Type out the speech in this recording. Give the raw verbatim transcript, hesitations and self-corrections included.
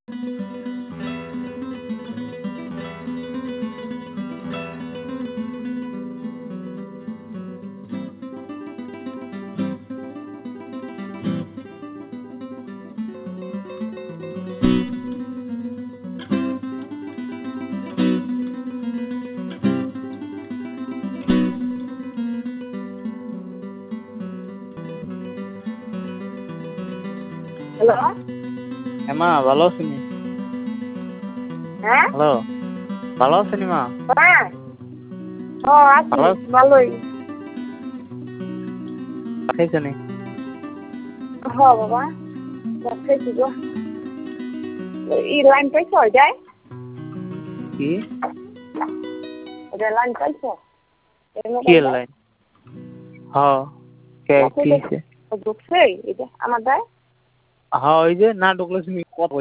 Hello হ্যাঁ মা ভালো আছেন? হ্যাঁ হ্যালো ভালো আছেন মা? হ্যাঁ ও আছি ভালো ভালোই খাইছেন? হ বাবা খাইছি গো ই লাইন পাইছ যায় কি এটা লাইন পাইছ কি লাইন? হ্যাঁ কে কি হইছে? ঢুকছে এটা আমার দেয় হ্যাঁ ওই যে না ঢুকলে তুমি কত